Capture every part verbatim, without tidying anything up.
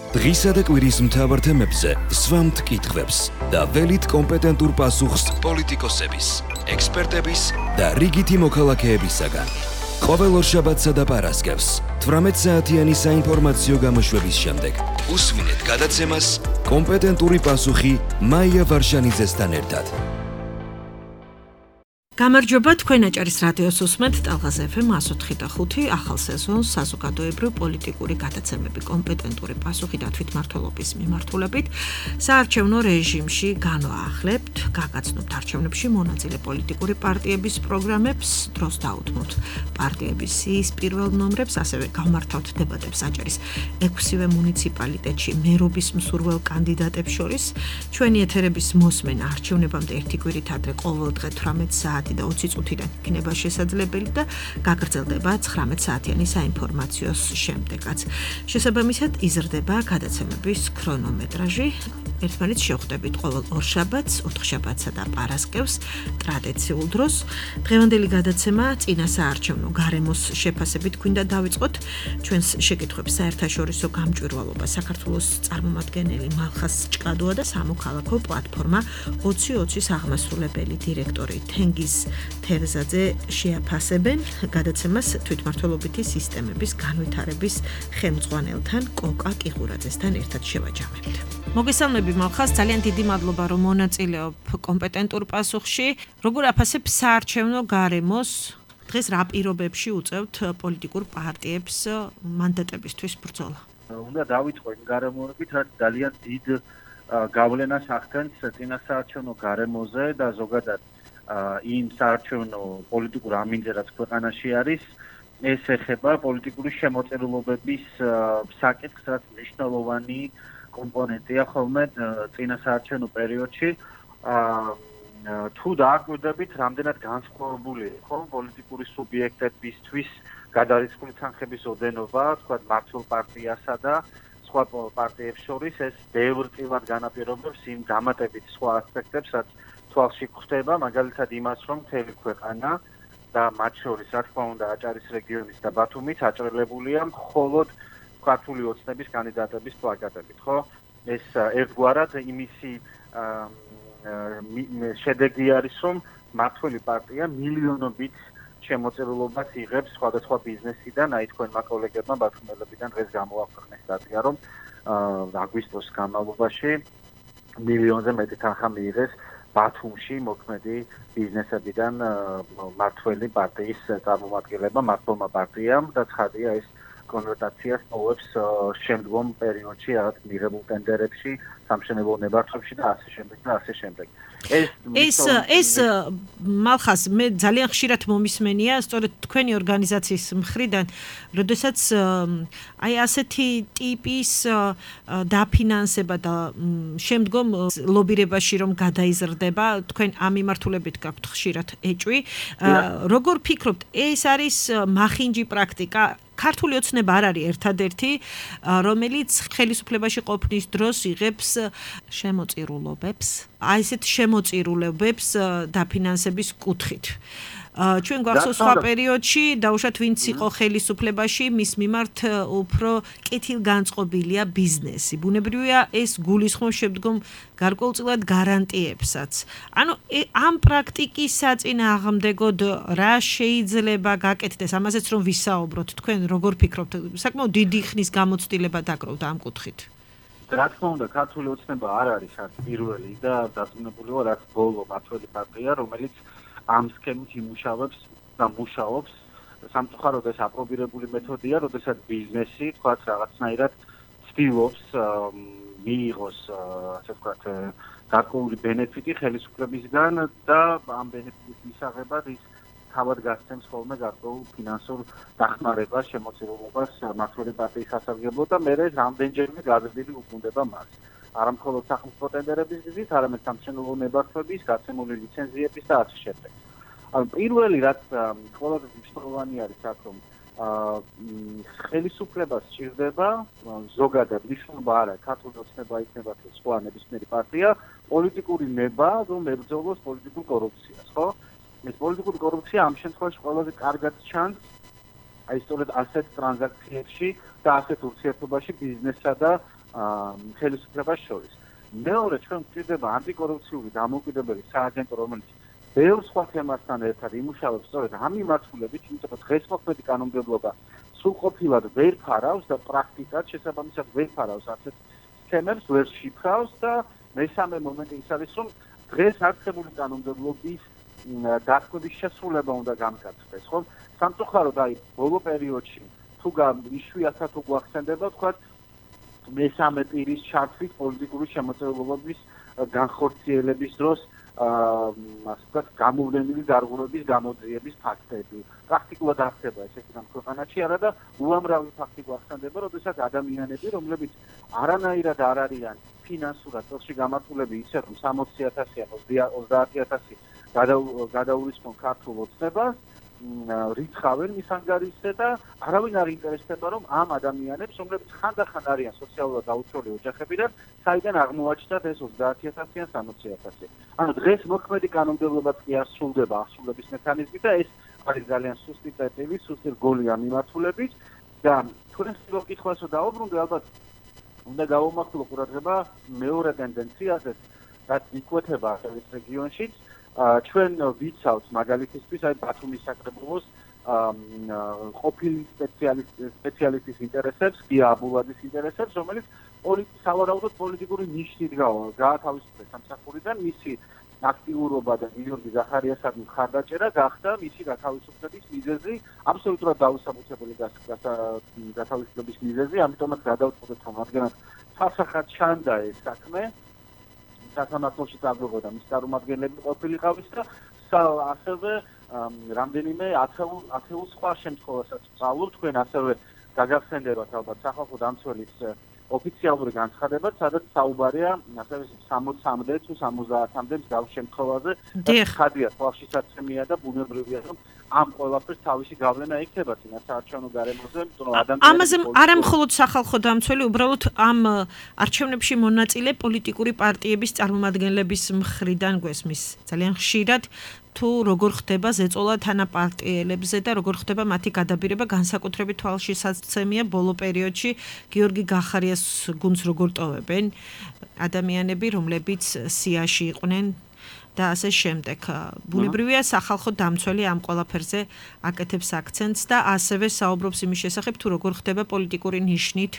დღისა და კვირის მთავარ თემებზე სვამთ კითხვებს და ველით კომპეტენტურ პასუხს პოლიტიკოსების, ექსპერტების და რიგითი მოქალაქეებისაგან. ყოველ ორშაბათსა და პარასკევს თვრამეტ საათიანი საინფორმაციო გამოშვების შემდეგ უსმინეთ გადაცემას კომპეტენტური პასუხი მაია ვარშანიძესთან ერთად. გამარჯობა, თქვენ აჭარის რადიოს უსმენთ ტალღაზე ეფ ემ one oh five ხუთი ახალ სეზონს საზოგადოებრივ პოლიტიკური გადაცემები კომპეტენტური პასუხი და თვითმმართველობის მიმართულებით საარჩევნო რეჟიმში განვაახლებთ, გაგაცნობთ არჩევნებში მონაწილე პოლიტიკური პარტიების პროგრამებს, დროს დაუთმოთ პარტიების სიის პირველ ნომრებს, ასევე გავმართავთ დებატებს აჭარის ექვსივე მუნიციპალიტეტში მერობის მსურველ კანდიდატებს შორის. ჩვენი ეთერების მოსმენა არჩევნებამდე ერთი კვირით ადრე ყოველ დღე თვრამეტ საათი და ოცი წუთიდან იქნება შესაძლებელი და გაგრძელდება ცხრამეტ საათიანი საინფორმაციოს შემდეგაც. შესაბამისად იზრდება გადაცემების ქრონომეტრაჟი. ერთმანეთს შევხვდებით ყოველ ორშაბათს, ოთხშაბათსა და პარასკევს ტრადიციულ დროს. დღევანდელი გადაცემა წინა საარჩევნო გარემოს შეფასებით გვინდა დავიწყოთ. ჩვენს შეკითხვებს საერთაშორისო გამჭვირვალობა საქართველოს წარმომადგენელი მალხას ჭკადოა და სამოქალაქო პლატფორმა ოცი ოცის აღმასრულებელი დირექტორი თენგიზ თერზაძე შეაფასებენ გადაცემას თვითმმართველობითი სისტემების განვითარების ხელმძღვანელთან კოკა კიღურაძესთან ერთად შევაჯამებთ. მოგესალმები მალხას, ძალიან დიდი მადლობა რომ მონაწილეობ კომპეტენტურ პასუხში. როგორ აფასებ საარჩევნო გარემოს? დღეს რა პირობებში უწევთ პოლიტიკურ პარტიებს მანდატებისთვის ბრძოლა? უნდა დავიწყო იმ გარემოებით, რაც ძალიან დიდ გავლენას ახდენს წინა საარჩევნო გარემოზე და ზოგადად იმ საარჩევნო პოლიტიკურ ამინძზე, რაც ქვეყანაში არის, ეს ეხება პოლიტიკური შემოწირულობების საკითხს, რაც მნიშვნელოვანი კომპონენტია ხოლმე წინა საარჩევნო პერიოდში. თუ დააკვირდებით, რამდენად განსხვავებული ხო პოლიტიკური სუბიექტებისთვის გადარიცხული თანხების ოდენობა, თქვა მართლ პარტიასა და სხვა პარტიებს შორის, ეს ბევრწილად განაპირობებს იმ დამატებით სხვა ასპექტებს, რაც თვალში გვხვდება, მაგალითად იმას, რომ მთელი ქვეყანა და მათ შორის, რა თქმა უნდა, აჭარის რეგიონის და ბათუმის აჭრელებულია მხოლოდ ქართული ოცნების კანდიდატების პლაკატებით, ხო? ეს ერთგვარად იმისი შედეგი არის, რომ მართველი პარტია მილიონობით შემოწირულობას იღებს სხვადასხვა ბიზნესიდან, აი თქვენმა კოლეგებმა ბათუმელებიდან დღეს გამოაქვეყნეს სტატია, რომ აგვისტოს განმავლობაში მილიონზე მეტი თანხა მიიღეს ბათუმში მოქმედი ბიზნესებიდან მართველი პარტიის წარმომადგენლებმა, მართლმა პარტიამ და ცხადია ეს კონვერტაციას ტოვებს შემდგომ პერიოდში, რაღაც მიღებულ ტენდერებში, სამშენებლო ნებართვებში და ასე შემდეგ და ასე შემდეგ. ეს ეს ეს მალხას მე ძალიან ხშირად მომისმენია, სწორედ თქვენი ორგანიზაციის მხრიდან, როდესაც აი ასეთი ტიპის დაფინანსება და შემდგომ ლობირებაში რომ გადაიზრდება, თქვენ ამ მიმართულებით გაქვთ ხშირად ეჭვი. როგორ ფიქრობთ, ეს არის მახინჯი პრაქტიკა? ქართული ოცნება არ არის ერთადერთი, რომელიც ხელისუფლებაში ყოფნის დროს იღებს შემოწირულობებს, აი ესეთ შემოწირულობებს დაფინანსების კუთხით. ჩვენ გვახსოვს სხვა პერიოდში, დაუშვათ ვინც იყო ხელისუფლებაში, მის მიმართ უფრო კეთილგანწყობილია ბიზნესი. ბუნებრივია ეს გულისხმობს შემდგომ გარკვეულწილად გარანტიებსაც. ანუ ამ პრაქტიკის საწინააღმდეგოდ რა შეიძლება გაკეთდეს, ამაზეც რომ ვისაუბროთ, თქვენ როგორ ფიქრობთ? საკმაოდ დიდი ხნის გამოცდილება დაგროვდა ამ კუთხით. რა თქმა უნდა, ქართული ოცნება არ არის არც პირველი და დაწუნებულია, რაც ბოლო მართველი პარტია, რომელიც ამ სქემით იმუშავებს და მუშაობს. სამწუხაროდ ეს აპრობირებული მეთოდია, როდესაც ბიზნესი, თქვათ, რაღაცნაირად ცდილობს მიიღოს, ასე ვთქვათ, გარკვეული ბენეფიტი ხელისუფლებისგან და ამ ბენეფიტის მისაღებად ის თავად გასცემს ხოლმე გარკვეულ ფინანსურ დახმარებას, შემოწირულობას მართველი პარტიის სასარგებლოდ და მერე რამდენჯერმე გაზრდილი უქმდება მას. არა მხოლოდ სახელმწიფო ტენდერების გზით, არამედ სამშენებლო ნებართვების, გაცემული ლიცენზიების და ასე შემდეგ. ანუ პირველი რაც ყველაზე მნიშვნელოვანი არის აქ, რომ ხელისუფლებას სჭირდება ზოგადად მნიშვნელობა არა, ქართული ოცნება იქნება თუ სხვა ნებისმიერი პარტია, პოლიტიკური ნება, რომ ებრძოლოს პოლიტიკურ კორუფციას, ხო? ეს პოლიტიკური კორუფცია ამ შემთხვევაში ყველაზე კარგად ჩანს აი სწორედ ასეთ ტრანზაქციებში და ასეთ ურთიერთობაში ბიზნესსა და ხელისუფლებას შორის. მეორე ჩვენ გვჭირდება ანტიკორუფციული დამოუკიდებელი სააგენტო, რომელიც ბევრ სხვა თემასთან ერთად იმუშავებს სწორედ ამ მიმართულებით, იმიტომ რომ დღეს მოქმედი კანონმდებლობა სრულყოფილად ვერ ფარავს და პრაქტიკად შესაბამისად ვერ ფარავს ასეთ თემებს, ვერ შიფრავს და მესამე მომენტი ის არის, რომ დღეს არსებული კანონმდებლობის დათქმების შესრულება უნდა გამკაცდეს, ხო? სამწუხაროდ აი ბოლო პერიოდში თუ იშვიათად თუ გვახსენდება, თქვა მესამე პირის ჩართვით პოლიტიკური შემოწირულობების განხორციელების დროს ასე ვთქვათ, გამოვლენილი დარღვევების გამოძიების ფაქტები. პრაქტიკულად არ ხდება ესეთი რამ ქვეყანაში, არა და უამრავი ფაქტი გვახსენდება, როდესაც ადამიანები, რომლებიც არანაირად არ არიან ფინანსურად წელში გამართულები ისე რომ სამოცი ათასი ან ოცდაათი ათასი გადაურისხონ ქართულ ოცნებას, რიცხავენ მის ანგარიშზე და არავინ არ ინტერესდება რომ ამ ადამიანებს, რომლებიც ხანდახან არიან სოციალურად დაუცველი ოჯახებიდან, საიდან აღმოაჩნდათ ეს ოცდაათი ათასი ან სამოცი ათასი. ანუ დღეს მოქმედი კანონმდებლობაც კი არ სრულდება აღსრულების მექანიზმით და ეს არის ძალიან სუსტი წერტილი, სუსტი რგოლი ამ მიმართულებით და თქვენ სწორ კითხვას რომ დაუბრუნდე, ალბათ უნდა გავუმართლო ყურადღება მეორე ტენდენციაზე, რაც იკვეთება ახალ რეგიონშიც. ჩვენ ვიცავთ მაგალითისთვის აი ბათუმის საკრებულოს ყოფილი სპეციალისტის ინტერესებს, გია აბულაძის ინტერესებს, რომელიც სავარაუდოდ პოლიტიკური ნიშნით გაათავისუფლეს სამსახურიდან, მისი აქტიურობა და გიორგი ზახარიასაძის მხარდაჭერა გახდა მისი გათავისუფლების მიზეზი, აბსოლუტურად დაუსაბუთებელი გათავისუფლების მიზეზი, ამიტომაც გადავწყვეტეთ, რომ რადგანაც სასახად ჩანდა ეს საქმე, სასამართლოში წაგვიღო მის წარმომადგენლები ყოფილიყავის და ასევე რამდენიმე ათეულ სხვა შემთხვევასაც ვწავლობ, თქვენ ასევე გაგახსენდებათ ალბათ სახალხო დამცველის ოფიციალური განცხადება, სადაც საუბარია ასევე სამოცამდე თუ სამოცდაათამდე მსგავს შემთხვევაზე. ხადია თვალშისაცემია და ბუნებრივია, რომ ამ ყველაფერს თავისი გავლენა იქნება წინა საარჩევნო გარემოზე, იმიტომ რომ ადამიანები ამაზე არა მხოლოდ სახალხო დამცველი, უბრალოდ ამ არჩევნებში მონაწილე პოლიტიკური პარტიების წარმომადგენლების მხრიდან გვესმის ძალიან ხშირად თუ როგორ ხდება ზეწოლა თანაპარტიელებზე და როგორ ხდება მათი გადაბირება, განსაკუთრებით თვალშისაცემია ბოლო პერიოდში გიორგი გახარიას გუნდს როგორ ტოვებენ ადამიანები, რომლებიც სიაში იყვნენ და ასე შემდეგ. ბუნებრივია სახალხო დამცველი ამ ყველაფერზე აკეთებს აქცენტს და ასევე საუბრობს იმის შესახებ, თუ როგორ ხდება პოლიტიკური ნიშნით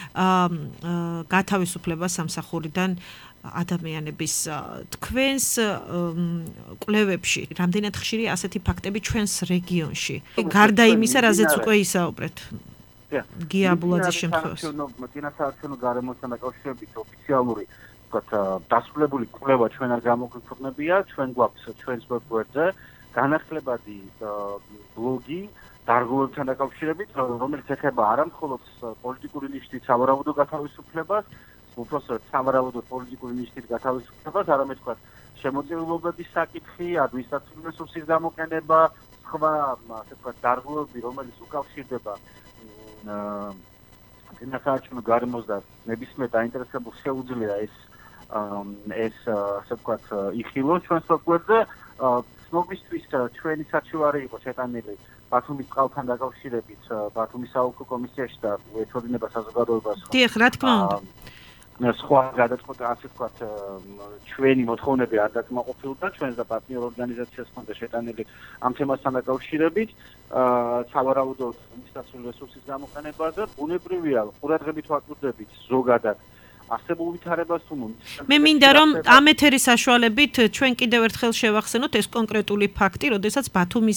გათავისუფლება სამსახურიდან ადამიანების. თქვენს კვლევებში რამდენად ხშირია ასეთი ფაქტები ჩვენს რეგიონში? გარდა იმისა, რაზეც უკვე ისაუბრეთ. გია აბულაძის შემთხვევაში. წინასაარჩევნო გარემოსთან დაკავშირებით ოფიციალური დასრულებული კვლევა ჩვენ არ გამოგვიქვეყნებია, ჩვენ გვაქვს ჩვენს ვებგვერდზე განახლებადი ბლოგი დარღვევებთან დაკავშირებით, რომელიც ეხება არა მხოლოდ პოლიტიკური ნიშნით სავარაუდო გათავისუფლებას, უпроსტოდ სავარაუდო პოლიტიკური ნიშნით გათავისუფლებას, არამედ თქვა შემოწირულობების საკითხი, ადმინისტრაციული რესურსის გამოყენება, სხვა ასე თქვა დარღვევები, რომელიც უკავშირდება წინასაარჩევნო გარემოს და ნებისმიერ დაინტერესებულს შეუძლია ეს ეს ასე ვთქვათ იხილოს ჩვენს ვებგვერდზე. ცნობისთვის ჩვენი საჩივარი იყო შეტანილი ბათუმის წყალთან დაკავშირებით ბათუმის საოლქო კომისიაში და ეწოდინება საზოგადოებას. დიახ, რა თქმა უნდა. სხვა გადაწყვეტა ასე ვთქვათ ჩვენი მოთხოვნები არ დაკმაყოფილდა ჩვენს და პარტნიორ ორგანიზაციას ჰქონდა შეტანილი ამ თემასთან დაკავშირებით სავარაუდო ადმინისტრაციული რესურსის გამოყენებაზე. ბუნებრივია ყურადღებით ვაკვირდებით ზოგადად არსებულ ვითარებას თუ მე მინდა რომ ამ ეთერის საშუალებით ჩვენ კიდევ ერთხელ შევახსენოთ ეს კონკრეტული ფაქტი, როდესაც ბათუმის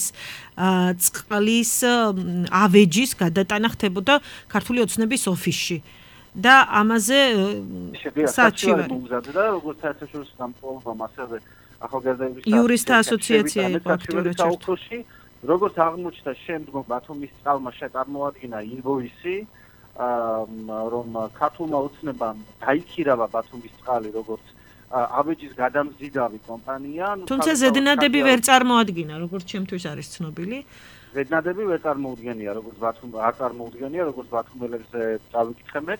წყლის ავეჯის გადატანა ხდებოდა ქართული ოცნების ოფისში. და ამაზე საჩივარი მოგზადდა როგორც საერთაშორისო გამწვავებამ ასევე ახალგაზრდების იურისტთა ასოციაცია იყო აქტიურად ჩართული. როგორც აღმოჩნდა შემდგომ ბათუმის წყალმა შეწარმოადგინა ინვოისი, რომ ქართულმა ოცნებამ დაიქირავა ბათუმის წყალი როგორც ავეჯის გადამზიდავი კომპანია. თუმცა ზედნადები ვერ წარმოადგინა, როგორც ჩემთვის არის ცნობილი. ზედნადები ვერ წარმოუდგენია, როგორც ბათუმ არ წარმოუდგენია, როგორც ბათუმელებზე წავიკითხებთ.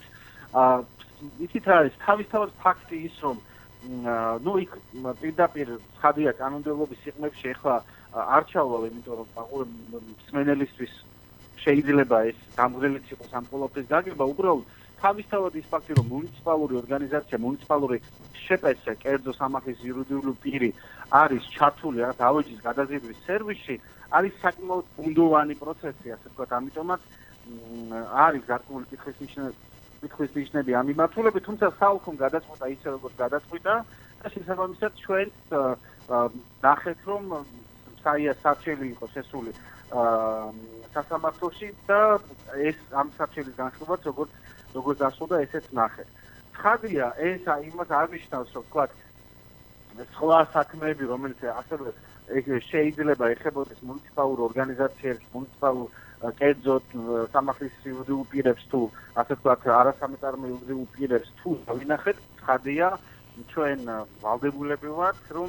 იცით რა არის თავისთავად ფაქტი ის, რომ ნუ იქ პირდაპირ ხადია კანონმდებლობის სიღრმეებში ეხლა არ ჩავვალ, იმიტომ რომ მსმენელისთვის შეიძლება ეს დამღრელიც იყოს ამ ყოველთვის გაგება, უბრალოდ თავისთავად ის ფაქტი, რომ მუნიციპალური ორგანიზაცია, მუნიციპალური შეპეცე, კერძო სამართლის იურიდიული პირი არის ჩართული რაღაც ავეჯის გადაზიდვის სერვისში, არის საკმაოდ ბუნდოვანი პროცესი, ასე ვთქვათ, ამიტომაც არის გარკვეული კითხვის ნიშნები, კითხვის ნიშნები ამ მიმართულებით, თუმცა საალხომ გადაწყვეტა ისე როგორც გადაწყვეტა და შესაბამისად ჩვენ ნახეთ, რომ საია სარჩელი იყო შესული სასამართლოში და ეს ამ სარჩელის განხილვაც როგორც როგორც დასრულდა, ესეც ნახეთ. ცხადია, ეს იმას არ ნიშნავს, რომ ვთქვათ, სხვა საქმეები, რომელიც ასევე შეიძლება ეხებოდეს მუნიციპალურ ორგანიზაციებს, მუნიციპალურ კერძოდ სამართლის იურიდიულ პირებს თუ ასე ვთქვათ, არასამეწარმე იურიდიულ პირებს თუ დავინახეთ, ცხადია, ჩვენ ვალდებულები ვართ, რომ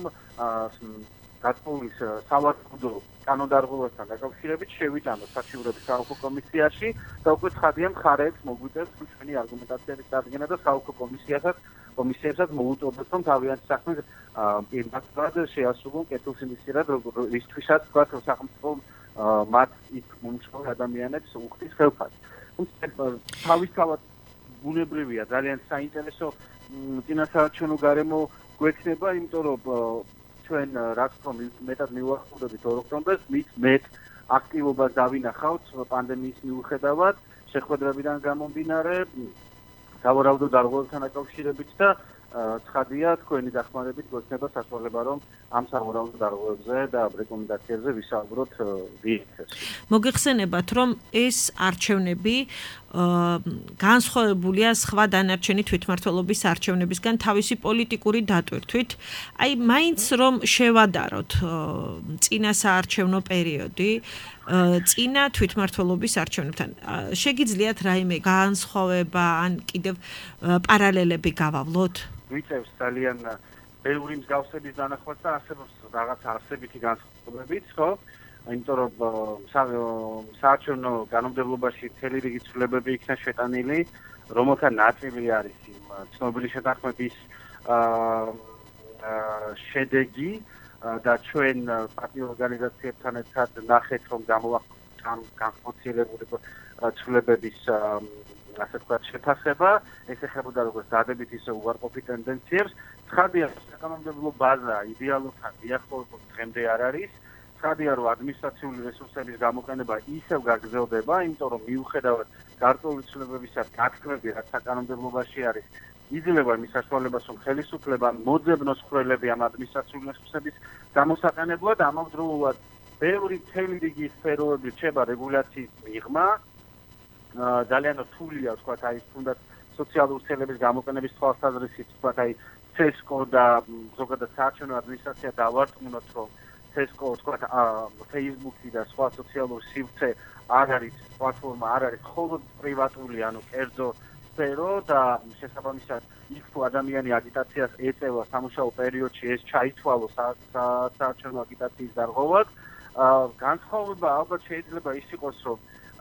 გაწმულის სავარაუდო კანონდარღვევასთან დაკავშირებით შევიტანოთ საჩივრების საოლქო კომისიაში და უკვე ცხადია მხარეებს მოგვიწევს ჩვენი არგუმენტაციების დადგენა და საოლქო კომისიასაც კომისიებსაც მოუწოდოთ, რომ თავიანთი საქმე პირდაპირ შეასრულონ კეთილსინდისიერად, რისთვისაც ვთქვათ, სახელმწიფო მათ იქ მომწვევ ადამიანებს უხდის ხელფასს. თავისთავად ბუნებრივია, ძალიან საინტერესო წინასაარჩევნო გარემო გვექნება, იმიტომ რომ ჩვენ რაც რომ მეტად მივახურებით ორ ოქტომბერს, მით მეტ აქტივობას დავინახავთ პანდემიის მიუხედავად, შეხვედრებიდან გამომდინარე, სავარაუდო დარღვევებთან დაკავშირებით და ცხადია, თქვენი დახმარებით გვექნება საშუალება, რომ ამ სავარაუდო დარღვევებზე და რეკომენდაციებზე ვისაუბროთ ვიეთეს. მოგეხსენებათ, რომ ეს არჩევნები განსხვავებულია სხვა დანარჩენი თვითმმართველობის არჩევნებისგან თავისი პოლიტიკური დატვირთვით. აი, მაინც რომ შევადაროთ წინა საარჩევნო პერიოდი წინა თვითმმართველობის არჩევნებთან. შეგიძლიათ რაიმე განსხვავება ან კიდევ პარალელები გავავლოთ? ვიწევს ძალიან ბევრი მსგავსების დანახვაც და არსებობს რაღაც არსებითი განსხვავებებიც, ხო? იმიტომ რომ საარჩევნო კანონმდებლობაში მთელი რიგი ცვლილებები იქნა შეტანილი, რომელთა ნაწილი არის იმ ცნობილი შეთანხმების შედეგი და ჩვენ პარტიულ ორგანიზაციებთან ერთად ნახეთ, რომ გამოვაყენოთ ამ განხორციელებული ცვლილებების ასე ვთქვათ, შეფასება, ეს ეხებოდა როგორც დადებით, ისე უარყოფით ტენდენციებს. ცხადია, საკანონმდებლო ბაზა იდეალურთან მიახლოებულ დღემდე არ არის. ცხადია, რომ ადმინისტრაციული რესურსების გამოყენება ისევ გაგრძელდება, იმიტომ რომ მიუხედავად გარკვეული ცვლილებებისა გათქმები, რაც საკანონმდებლობაში არის, იძლევა მის საშუალებას, რომ ხელისუფლება მოძებნოს ხვრელები ამ ადმინისტრაციული რესურსების გამოსაყენებლად, ამავდროულად ბევრი მთელი რიგი სფეროები რჩება რეგულაციის მიღმა. ძალიან რთულია, ვთქვათ, აი თუნდაც სოციალური ცელების გამოყენების თვალსაზრისით, ვთქვათ, აი ცესკო და ზოგადად საარჩევნო ადმინისტრაცია დავარწმუნოთ, რომ ცესკო, ვთქვათ, Facebook-ი და სხვა სოციალური სივრცე არ არის პლატფორმა, არ არის მხოლოდ პრივატული, ანუ კერძო სფერო და შესაბამისად იქ თუ ადამიანი აგიტაციას ეწევა სამუშაო პერიოდში, ეს ჩაითვალოს საარჩევნო აგიტაციის დარღვევად. განსხვავება ალბათ შეიძლება ის იყოს, რომ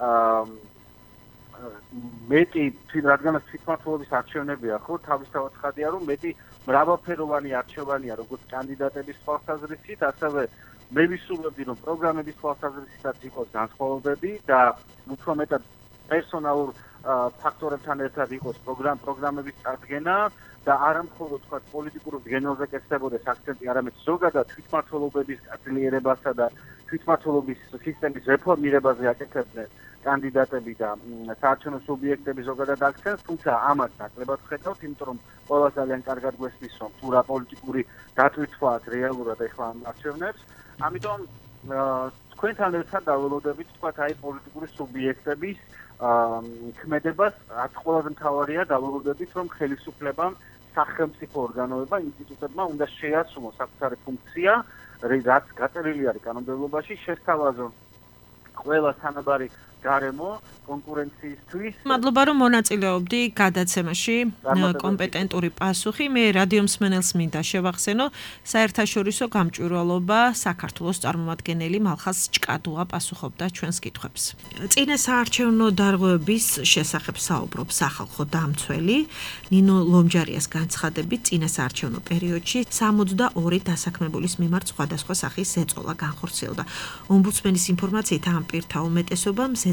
მეტი რადგანაც თვითმმართველობის არჩევნებია, ხო, თავისთავად ცხადია, რომ მეტი მრავალფეროვანი არჩევანია, როგორც კანდიდატების თვალსაზრისით, ასევე მე ვისურვებდი, რომ პროგრამების თვალსაზრისითაც იყოს განსხვავებები და უფრო მეტად პერსონალურ ფაქტორებთან ერთად იყოს პროგრამ პროგრამების წარდგენა და არა მხოლოდ თქვა პოლიტიკურ გენოზე კეთდებოდეს აქცენტი, არამედ ზოგადად თვითმმართველობების გაძლიერებასა და თვითმმართველობის სისტემის რეფორმირებაზე აკეთებდნენ კანდიდატები და საარჩევნო სუბიექტები ზოგადად აქცენტს, თუმცა ამას ნაკლებად ხედავთ, იმიტომ რომ ყველა ძალიან კარგად გვესმის, რომ თუ რა პოლიტიკური დატვირთვაა რეალურად ეხლა ამ არჩევნებს, ამიტომ თქვენთან ერთად დაველოდებით, თქვა, აი პოლიტიკური სუბიექტების ქმედებას, რაც ყველაზე მთავარია, დაველოდებით, რომ ხელისუფლებამ სახელმწიფო ორგანოებმა, ინსტიტუტებმა უნდა შეასრულონ საკუთარი ფუნქცია, რაც გაწერილი არის კანონმდებლობაში, შესთავაზონ ყველა თანაბარი გარემო კონკურენციისთვის. მადლობა, რომ მონაწილეობდი გადაცემაში. კომპეტენტური პასუხი. მე რადიო მსმენელს მინდა შევახსენო, საერთაშორისო გამჭვირვალობა საქართველოს წარმომადგენელი მალხაზ ჭკადუა პასუხობდა ჩვენს კითხვებს. წინა საარჩევნო დარღვევების შესახებ საუბრობს სახალხო დამცველი ნინო ლომჯარიას განცხადებით, წინა საარჩევნო პერიოდში სამოცდაორი დასაქმებულის მიმართ სხვადასხვა სახის ზეწოლა განხორციელდა. ომბუდსმენის ინფორმაციით ამ პირთა უმეტესობამ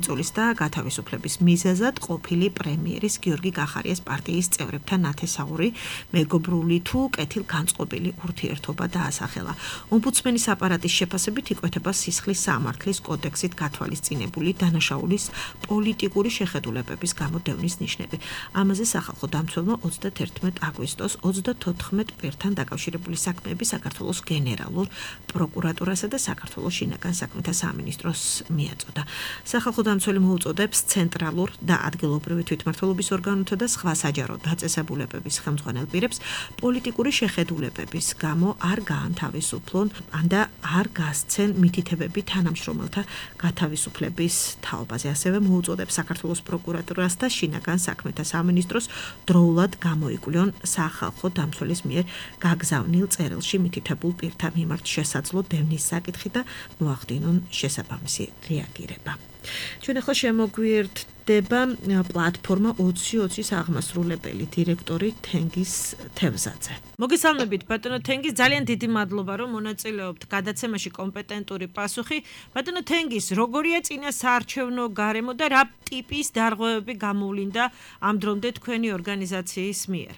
შეწულის და გათავისუფლების მიზეზად ყოფილი პრემიერის გიორგი კახარიას პარტიის წევრებთან ნათესაური მეგობრული თუ კეთილგანწყობილი ურთიერთობა დაასახელა. ომბუდსმენის აპარატის შეფასებით იკვეთება სისხლის სამართლის კოდექსით გათვალისწინებული დანაშაულის პოლიტიკური შეხედულებების გამო დევნის ნიშნები. ამაზე სახალხო დამცველმა ოცდაათერთმეტ აგვისტოს ოცდათოთხმეტ პირთან დაკავშირებული საქმეები საქართველოს გენერალურ პროკურატურასა და საქართველოს შინაგან საქმეთა სამინისტროს მიაწოდა. სახალხო დამცველი მოუწოდებს ცენტრალურ და ადგილობრივი თვითმმართველობის ორგანოთა და სხვა საჯარო დაწესებულებების ხელმძღვანელ პირებს პოლიტიკური შეხედულებების გამო არ გაანთავისუფლონ და არ გასცენ მითითებები თანამშრომელთა გათავისუფლების თაობაზე. ასევე მოუწოდებს საქართველოს პროკურატურას და შინაგან საქმეთა სამინისტროს დროულად გამოიკვლიონ სახალხო დამცველის მიერ გაგზავნილ წერილში მითითებულ პირთა მიმართ შესაძლო დევნის საკითხი და მოახდინონ შესაბამისი რეაგირება. ჩვენ ახლა შემოგვიერთდება პლატფორმა ოცი ოცის აღმასრულებელი დირექტორი თენგიზ თევზაძე. მოგესალმებით ბატონო თენგიზ, ძალიან დიდი მადლობა რომ მონაწილეობთ გადაცემაში კომპეტენტური პასუხი. ბატონო თენგიზ, როგორია წინა საარჩევნო გარემო და რა ტიპის დარღვევები გამოვლინდა ამ დრომდე თქვენი ორგანიზაციის მიერ?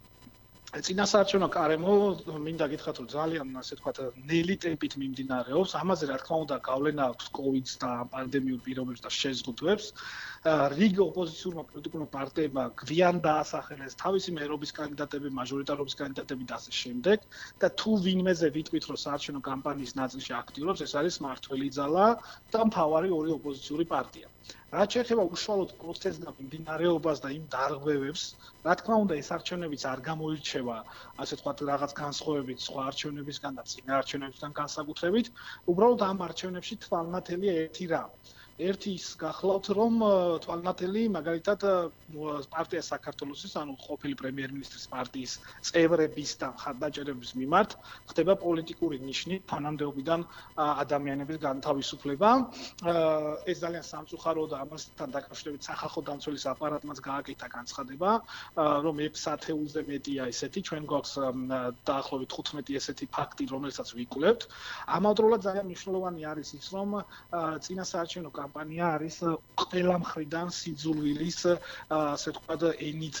წინა საარჩევნო გარემო მინდა გითხრათ რომ ძალიან ასე ვთქვათ ნელი ტემპით მიმდინარეობს. ამაზე რა თქმა უნდა გავლენა აქვს კოვიდს და პანდემიურ პირობებს და შეზღუდვებს. რიგ ოპოზიციურმა პოლიტიკურმა პარტიებმა გვიან დაასახელეს თავისი მერობის კანდიდატები, მაჟორიტარობის კანდიდატები და ასე შემდეგ და თუ ვინმეზე ვიტყვით რომ საარჩევნო კამპანიის ნაწილში აქტიურობს, ეს არის მართველი ძალა და მთავარი ორი ოპოზიციური პარტია. რაც შეეხება უშუალოდ პროცესს და მიმდინარეობას და იმ დარღვევებს, რა თქმა უნდა ეს არჩევნებიც არ გამოირჩევა, ასე ვთქვათ, რაღაც განსხვავებით სხვა არჩევნებისგან და წინა არჩევნებისგან განსაკუთრებით, უბრალოდ ამ არჩევნებში თვალნათელია ერთი რამ. ერთი ის გახლავთ რომ თვალნათელი მაგალითად პარტია საქართველოსის, ანუ ყოფილი პრემიერ-მინისტრის პარტიის წევრების და მხარდაჭერების მიმართ ხდება პოლიტიკური ნიშნით თანამდებობიდან ადამიანების განთავისუფლება. ეს ძალიან სამწუხაროა და ამასთან დაკავშირებით სახალხო დამცველის აპარატმაც გააკეთა განცხადება, რომ ექვს ათეულზე მეტია ესეთი, ჩვენ გვაქვს დაახლოებით თხუთმეტი ესეთი ფაქტი, რომელსაც ვიკვლევთ. ამავდროულად ძალიან მნიშვნელოვანი არის ის, რომ წინა საარჩევნო კამპანია არის ყველა მხრიდან სიძულვილის, ასე ვთქვათ, ენით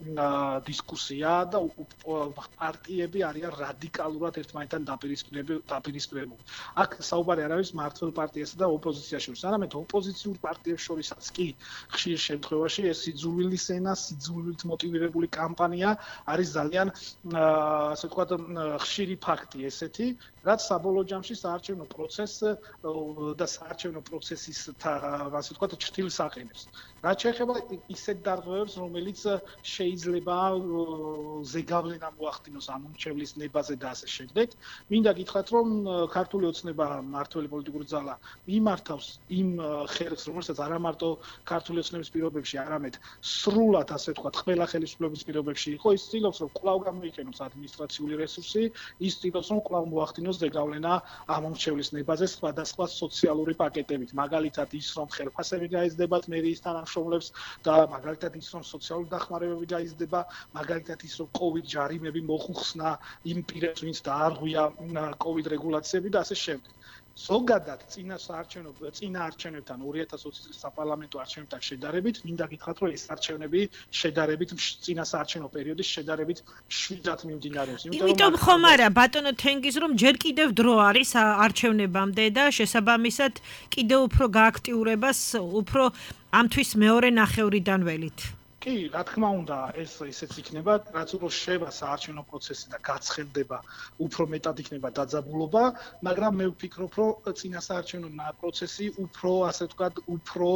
დისკუსია და პარტიები არიან რადიკალურად ერთმანეთთან დაპირისპირებული. აქ საუბარი არ არის მმართველ პარტიასა და ოპოზიციას შორის, არამედ ოპოზიციურ პარტიებს შორისაც კი ხშირ შემთხვევაში ეს სიძულვილის ენა, სიძულვილით მოტივირებული კამპანია არის ძალიან, ასე ვთქვათ, ხშირი ფაქტი ესეთი, რაც საბოლოო ჯამში საარჩევნო პროცესს და საარჩევნო პროცესის ასე ვთქვათ, ჭრილს აყენებს. რაც შეეხება ისეთ დარღვევებს, რომელიც შეიძლება ზეგავლენა მოახდინოს ამ მომჩევლის ნებაზე და ასე შემდეგ, მინდა გითხრათ, რომ ქართული ოცნება მმართველი პოლიტიკური ძალა მიმართავს იმ ხერხს, რომელსაც არა მარტო ქართული ოცნების პირობებში, არამედ სრულად, ასე ვთქვათ, ყველა ხელისუფლების პირობებში იყო, ის ცდილობს, რომ კვლავ გამოიყენოს ადმინისტრაციული რესურსი, ის ცდილობს, რომ კვლავ მოახდინოს ზეგავლენა ამ მომჩევლის ნებაზე სხვადასხვა სოციალური პაკეტებით, მაგალითად ის, რომ ხელფასები გაიზრდებათ მერიის თანამშრომლებს და მაგალითად ის, რომ სოციალური დახმარებები გაიზრდება, მაგალითად ის, რომ კოვიდ ჯარიმები მოხუხსნა იმ პირებს, ვინც დაარღვია კოვიდ რეგულაციები და ასე შემდეგ. ზოგადად წინა საარჩევნო წინა არჩევნებთან ორი ათას ოცი წლის საპარლამენტო არჩევნებთან შედარებით, მინდა გითხრათ, რომ ეს არჩევნები შედარებით წინა საარჩევნო პერიოდის შედარებით შვიდად მიმდინარეობს. იმიტომ ხომ არა ბატონო თენგიზ, რომ ჯერ კიდევ დრო არის არჩევნებამდე და შესაბამისად კიდევ უფრო გააქტიურებას უფრო ამთვის მეორე ნახევრიდან ველით. კი, რა თქმა უნდა, ეს ისეც იქნება, რაც უფრო შევა საარჩევნო პროცესი და გაცხელდება, უფრო მეტად იქნება დაძაბულობა, მაგრამ მე ვფიქრობ, რომ წინა საარჩევნო პროცესი უფრო, ასე ვთქვათ, უფრო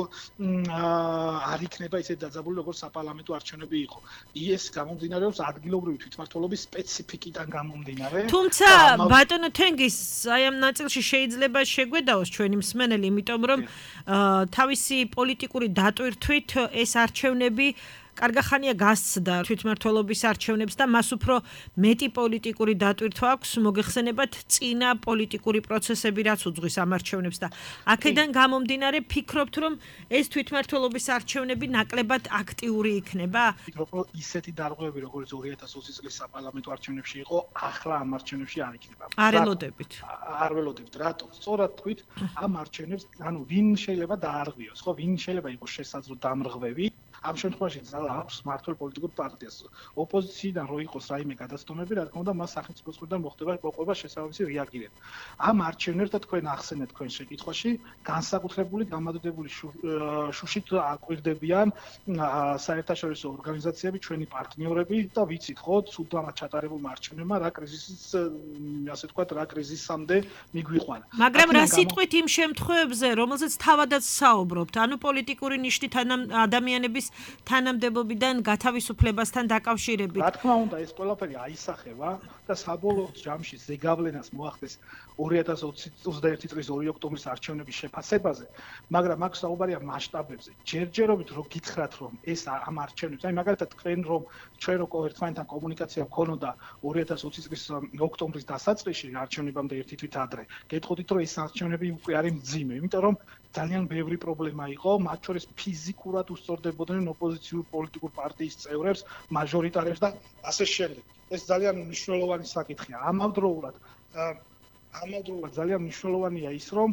არ იქნება ისეთ დაძაბული, როგორც საპარლამენტო არჩევნები იყო. ეს გამომდინარეობს ადგილობრივი თვითმმართველობის სპეციფიკიდან გამომდინარე. თუმცა, ბატონო თენგიზ, აი ამ ნაწილში შეიძლება შეგვედაოს ჩვენი მსმენელი, იმიტომ რომ თავისი პოლიტიკური დატვირთვით ეს არჩევნები კარგახანია გასცდა თვითმმართველობის არჩევნებს და მას უფრო მეტი პოლიტიკური დატვირთვა აქვს მოგეხსენებათ წინა პოლიტიკური პროცესები რაც უძღვის ამ არჩევნებს და აქედან გამომდინარე ფიქრობთ რომ ეს თვითმმართველობის არჩევნები ნაკლებად აქტიური იქნება? ფიქრობ რომ ისეთი დარღვევები როგორც ორი ათას ოცი წლის საპარლამენტო არჩევნებში იყო ახლა ამ არჩევნებში არ იქნება. არ ელოდებით. არ ველოდებით რატო? სწორად თქვით ამ არჩევნებს ანუ ვინ შეიძლება დაარღვიოს ხო ვინ შეიძლება იყოს შესაძლო დამრღვევი ამ შემთხვევაში ძალა აქვს მართულ პოლიტიკურ პარტიას. ოპოზიციიდან რო იყოს რაიმე გადაცდომები, რა თქმა უნდა, მას სახელმწიფოს მხრიდან მოხდება მოყვება შესაბამისი რეაგირება. ამ არჩევნებს და თქვენ ახსენეთ თქვენ შეკითხვაში, განსაკუთრებული გამადიდებული შუშით აკვირდებიან საერთაშორისო ორგანიზაციები, ჩვენი პარტნიორები და ვიცით ხო, სულთანად ჩატარებულმა არჩევნებმა რა კრიზისის ასე ვთქვათ, რა კრიზისამდე მიგვიყვანა. მაგრამ რა სიტყვით იმ შემთხვევებზე, რომელზეც თავადაც საუბრობთ, ანუ პოლიტიკური ნიშნით ადამიანების თანამდებობიდან გათავისუფლებასთან დაკავშირებით. რა თქმა უნდა, ეს ყველაფერი აისახება და საბოლოო ჯამში ზეგავლენას მოახდეს ორი ათას ოცდაერთი წლის ორი ოქტომბრის არჩევნების შეფასებაზე, მაგრამ აქ საუბარია მასშტაბებზე. ჯერჯერობით რო გითხრათ, რომ ეს ამ არჩევნებს, აი მაგალითად თქვენ რომ ჩვენ რო ერთმანეთთან კომუნიკაცია გქონოდა ორი ათას ოცი წლის ოქტომბრის დასაწყისში არჩევნებამდე ერთი თვით ადრე, გეტყოდით რომ ეს არჩევნები უკვე არის მძიმე, იმიტომ რომ ძალიან ბევრი პრობლემა იყო, მათ შორის ფიზიკურად უსწორდებოდნენ ოპოზიციურ პოლიტიკურ პარტიის წევრებს, მაჟორიტარებს და ასე შემდეგ. ეს ძალიან მნიშვნელოვანი საკითხია. ამავდროულად ამავდროულად ძალიან მნიშვნელოვანია ის, რომ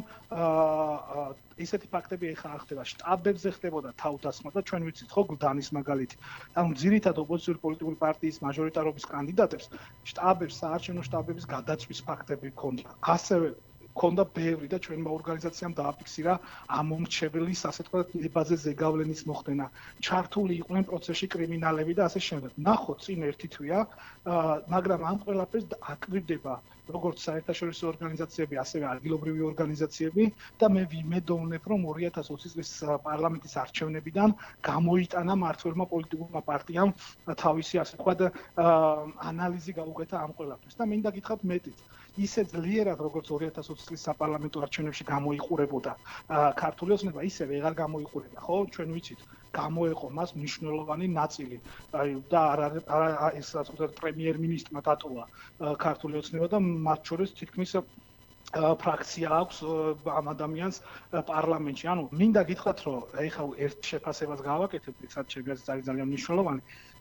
ესეთი ფაქტები ეხლა არ ხდება. შტაბებზე ხდებოდა თავდასხმა და ჩვენ ვიცით ხო გლდანის მაგალითი. ანუ ძირითადად ოპოზიციური პოლიტიკური პარტიის მაჟორიტარობის კანდიდატებს შტაბებს, საარჩევნო შტაბების გადაწვის ფაქტები ჰქონდა. ასევე ქონდა ბევრი და ჩვენმა ორგანიზაციამ დააფიქსირა ამომრჩევლის, ასე ვთქვათ, დებაზე ზეგავლენის მოხდენა. ჩართული იყვნენ პროცესში კრიმინალები და ასე შემდეგ. ნახოთ, წინ ერთი თვეა, მაგრამ ამ ყველაფერს აკვირდება როგორც საერთაშორისო ორგანიზაციები, ასევე ადგილობრივი ორგანიზაციები და მე ვიმედოვნებ, რომ ორი ათას ოცი წლის პარლამენტის არჩევნებიდან გამოიტანა მმართველმა პოლიტიკურმა პარტიამ თავისი, ასე ვთქვათ, ანალიზი გაუკეთა ამ ყველაფერს და მინდა გითხრათ მეტიც. ისე ძლიერად როგორც ორი ათას ოცი წლის საპარლამენტო არჩევნებში გამოიყურებოდა ქართული ოცნება, ისე ვეღარ გამოიყურება, ხო? ჩვენ ვიცით, გამოეყო მას მნიშვნელოვანი ნაწილი. აი და არა ეს ასე ვთქვათ, პრემიერ-მინისტრმა დატოვა ქართული ოცნება და მათ შორის თითქმის ფრაქცია აქვს ამ ადამიანს პარლამენტში. ანუ მინდა გითხრათ, რომ ეხლა ერთ შეფასებას გავაკეთებ, რაც შეგვიძლია ძალიან მნიშვნელოვანი.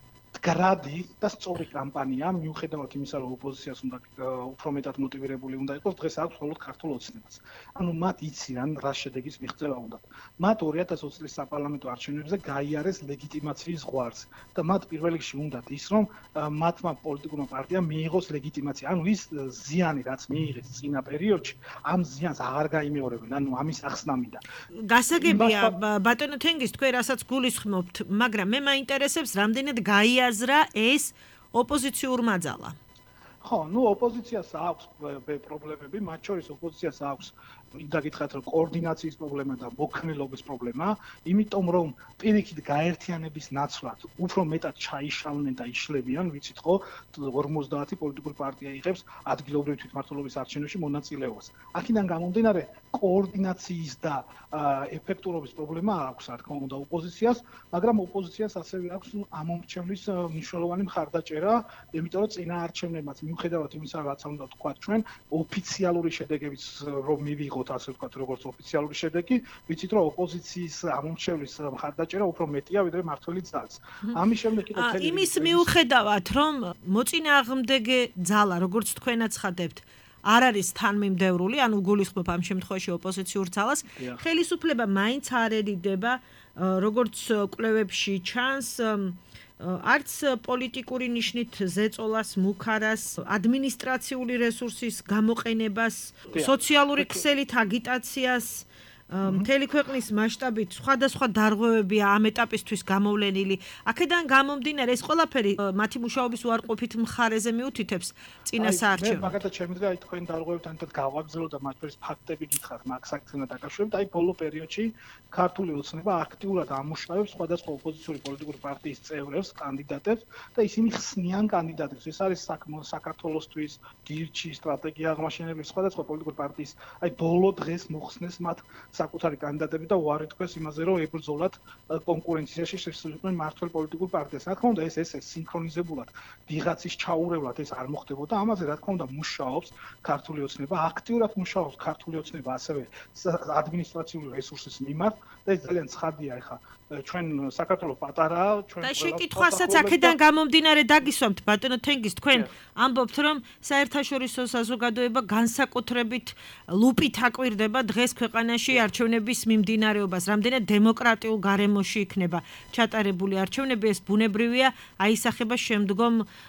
გრადი და სწორი კამპანია, მიუხედავად იმისა, რომ ოპოზიციას უნდა უფრო მეტად მოტივირებული უნდა იყოს, დღეს აქვს მხოლოდ ქართულ ოცნებას. ანუ მათ იციან, რა შედეგის მიღწევა უნდა. მათ ორი ათას ოცი წლის საპარლამენტო არჩევნებზე გაიარეს ლეგიტიმაციის ზღვარზე და მათ პირველ რიგში უნდათ ის, რომ მათმა პოლიტიკურმა პარტიამ მიიღოს ლეგიტიმაცია. ანუ ის ზიანი, რაც მიიღეს წინა პერიოდში, ამ ზიანს აღარ გაიმეორებენ, ანუ ამის ახსნა მინდა. გასაგებია, ბატონო თენგიზ, თქვენ რასაც გულისხმობთ, მაგრამ მე მაინტერესებს, რამდენად გაიარეს აზრა ეს ოპოზიციურმა ძალა. ხო, ნუ ოპოზიციას აქვს პრობლემები, მათ შორის ოპოზიციას აქვს მინდა გითხრათ, რომ კოორდინაციის პრობლემა და მოქნილობის პრობლემა, იმიტომ რომ პირიქით გაერთიანების ნაცვლად უფრო მეტად ჩაიშალნენ და იშლებიან, ვიცით ხო, ორმოცდაათი პოლიტიკური პარტია იღებს ადგილობრივი თვითმმართველობის არჩევნებში მონაწილეობას. აქედან გამომდინარე, კოორდინაციის და ეფექტურობის პრობლემა აქვს, რა თქმა უნდა, ოპოზიციას, მაგრამ ოპოზიციას ასევე აქვს ამომრჩევლის მნიშვნელოვანი მხარდაჭერა, იმიტომ რომ წინა არჩევნებმაც მიუხედავად იმისა, რაც უნდა ვთქვათ ჩვენ, ოფიციალური შედეგებიც რომ მივიღოთ, ასე ვთქვათ, როგორც ოფიციალური შედეგი, ვიცით რომ ოპოზიციის ამომრჩევლის მხარდაჭერა უფრო მეტია, ვიდრე მართველი ძალის. ამის შემდეგ იყო თელი იმის მიუხედავად, რომ მოწინააღმდეგე ძალა, როგორც თქვენაც ხადებთ, არ არის თანმიმდევრული, ანუ გულისხმობ ამ შემთხვევაში ოპოზიციურ ძალას, ხელისუფლება მაინც არ ერიდება, როგორც კვლევებში ჩანს, არც პოლიტიკური ნიშნით ზეწოლას, მუქარას, ადმინისტრაციული რესურსის გამოყენებას, სოციალური ქსელით აგიტაციას, მთელი ქვეყნის მასშტაბით სხვადასხვა დარღვევებია ამ ეტაპისთვის გამოვლენილი. აქედან გამომდინარე, ეს ყველაფერი მათი მუშაობის უარყოფით მხარეზე მიუთითებს წინა საარჩევნო. მე მაგათაც შემიძლია აი თქვენ დარღვევებთან ერთად გავაგზავნო და მათ შორის ფაქტები გითხრათ მაგ საკითხთან დაკავშირებით. აი ბოლო პერიოდში ქართული ოცნება აქტიურად ამუშავებს სხვადასხვა ოპოზიციური პოლიტიკური პარტიის წევრებს, კანდიდატებს და ისინი ხსნიან კანდიდატებს. ეს არის საქართველოსთვის გირჩი, სტრატეგია აღმაშენებელი სხვადასხვა პოლიტიკური პარტიის აი ბოლო დღეს მოხსნეს მათ საკუთარი კანდიდატები და უარი თქვეს იმაზე, რომ ებრძოლათ კონკურენციაში შესრულებენ მართლ პოლიტიკურ პარტიას. რა თქმა უნდა, ეს ესე სინქრონიზებულად ვიღაცის ჩაურევლად ეს არ მოხდებოდა. ამაზე რა თქმა უნდა მუშაობს ქართული ოცნება, აქტიურად მუშაობს ქართული ოცნება ასევე ადმინისტრაციული რესურსის მიმართ და ეს ძალიან ცხადია ეხა ჩვენ საქართველოს პატარაა, ჩვენ და შეკითხვასაც აქედან გამომდინარე დაგისვამთ ბატონო თენგიზ, თქვენ ამბობთ რომ საერთაშორისო საზოგადოება განსაკუთრებით ლუპით აკვირდება დღეს ქვეყანაში არჩევნების მიმდინარეობას, რამდენად დემოკრატიულ გარემოში იქნება ჩატარებული არჩევნები, ეს ბუნებრივია აისახება შემდგომ